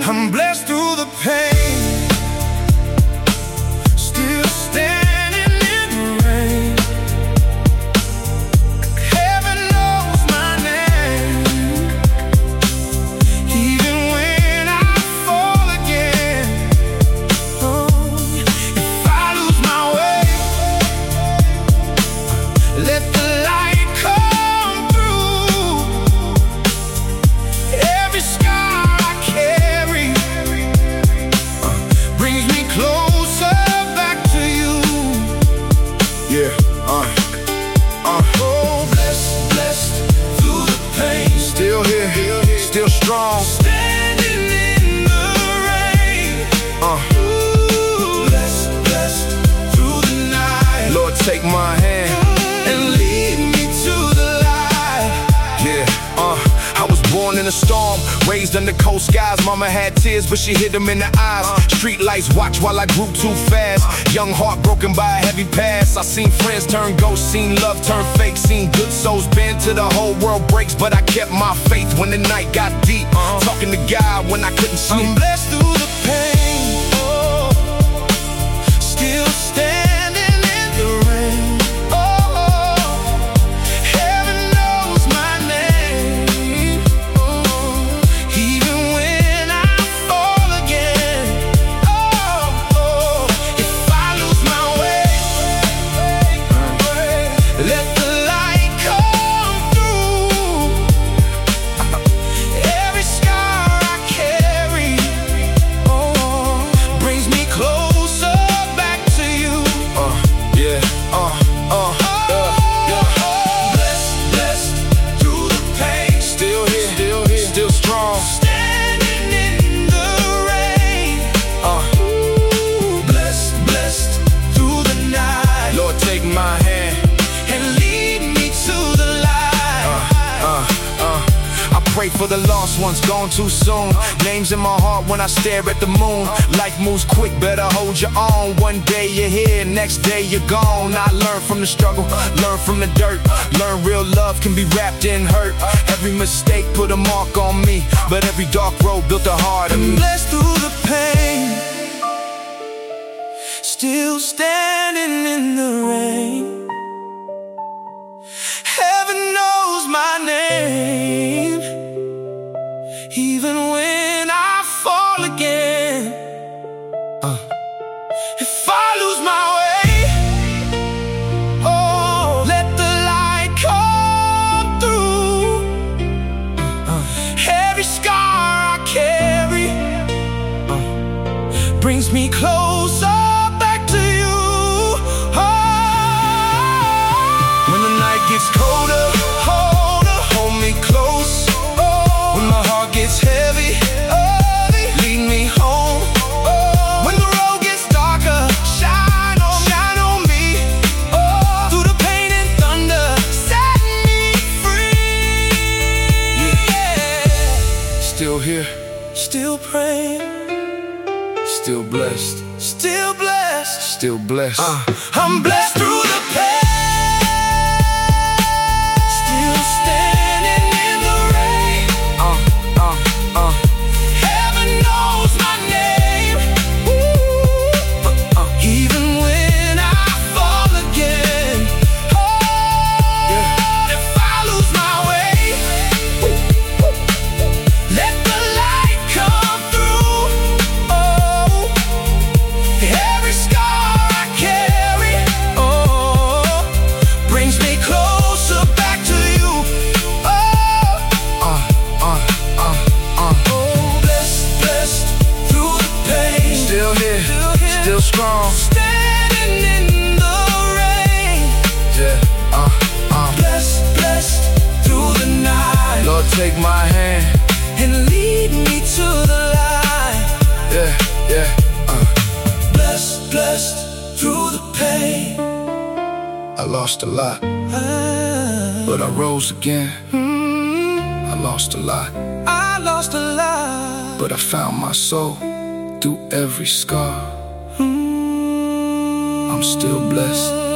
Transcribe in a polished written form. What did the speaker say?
I'm blessed through the pain, still standing in the rain. Heaven knows my name, even when I fall again. Oh, if I lose my way, let the light come through. Every scar I carry brings me closer back to you. Yeah, oh, blessed, blessed through the pain. Still here, still strong, standing in the rain. Ooh, blessed, blessed through the night. Lord, take my hand and lead me to the light. Yeah, I was born in a storm, raised under cold skies. Mama had tears, but she hid them in the eyes. Street lights watch while I grew too fast. Young heart broken by a heavy past. I seen friends turn ghosts, seen love turn fake, seen good souls bend till the whole world breaks. But I kept my faith when the night got deep, talking to God when I couldn't sleep. I'm blessed through the pain, oh, still standing in the rain. Oh, heaven knows my name. Oh, even when I fall again. Oh, if I lose my way, let the light come through. Every scar I carry, oh, brings me closer back to you. Yeah, blessed, blessed through the pain. Still here, still strong, standing in the rain. Ooh, blessed, blessed through the night. Lord, take my hand and lead me to the light. I pray for the lost ones gone too soon. Names in my heart when I stare at the moon. Life moves quick, better hold your own. One day you're here, next day you're gone. I learn from the struggle, learn from the dirt. Learn real love can be wrapped in hurt. Every mistake put a mark on me, but every dark road built a heart of me. Blessed through the pain, still standing in the rain. Heaven knows my name, even when I fall again. If I lose my way, oh, let the light come through. Every scar I carry brings me closer back to you. Oh, when the night gets colder, hold me close. When my heart gets heavy, lead me home. When the road gets darker, shine on me. Through the pain and thunder, set me free. Yeah. Still here, still praying, still blessed, still blessed, still blessed. I'm blessed through the pain. Still standing in the rain. Heaven knows my name. Ooh, even when I fall again. Oh, if I lose my way, let the light come through. Oh, every scar I carry, oh, brings me closer back to you. Oh, blessed, blessed through the pain. Still here, still strong, standing in the rain. Yeah, blessed, blessed through the night. Lord, take my hand and lead me to the light. Yeah, blessed, blessed through the pain. I lost a lot, but I rose again. I lost a lot, but I found my soul through every scar. I'm still blessed.